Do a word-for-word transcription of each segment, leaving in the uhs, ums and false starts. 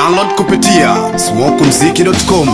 Download kupitia smoke mziki dot com.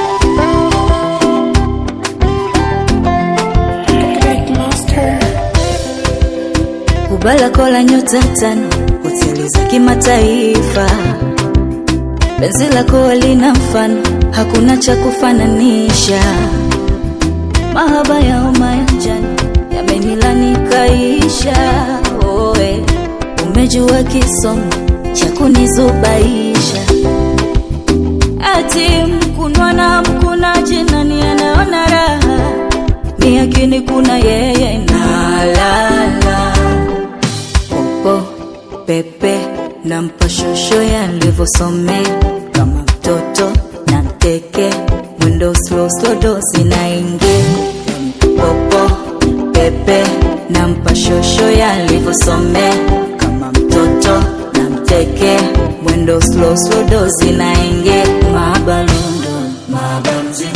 Kubala kola nyota tano, hoteli za kimataifa. Benzi lako lina mfano, hakuna cha kufananisha. Mahaba ya oma ya njani, yamenilani kaisha. Oe, umejua kisomo, cha kunizubaisha. Ati mkunwa na mkunaji nani anaona raha. Ni akini kuna yeye na lala. Popo, pepe, na mpashosho ya livosome. Kama mtoto, na mteke, mwendo slow slow dosi na inge. Popo, pepe, na mpashosho ya livosome. Kama mtoto, na mteke, mwendo slow slow dosi na inge. Mabalundo, mabamzigo.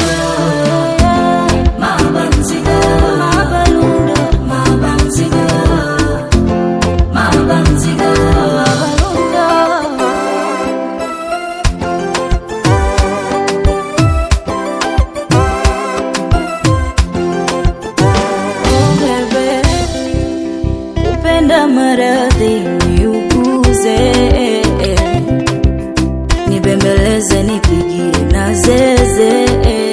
Kupenda maradhi niuguze, nibembeleze nipigie na zeze,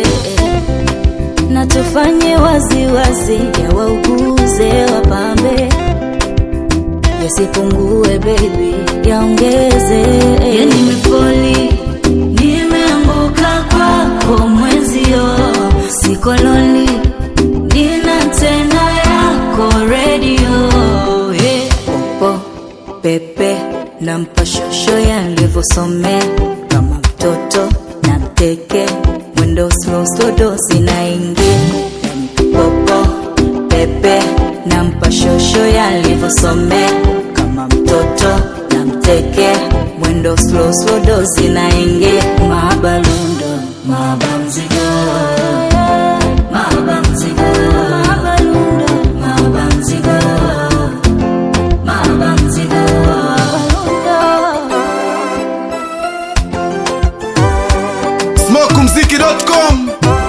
na tufanye wazi wazi ya wauguze wapambe. Yasipungue baby, yaongeze. Ya nimefoli, nimeanguka kwako mwenzio. Siko lonely, nina tena yako radio. Popo, pepe, na mpashosho ya livosome. Kama mtoto, na mteke, mwendo slow slow dosi na ingi. Popo, pepe, na mpashosho ya livosome. Kama mtoto, na mteke, mwendo slow slow dosi na ingi. Mabalundo, mabamzigo. Mabamzigo, mabalundo, mabamzigo. Mabamzigo, mabalundo. smoke mziki dot com.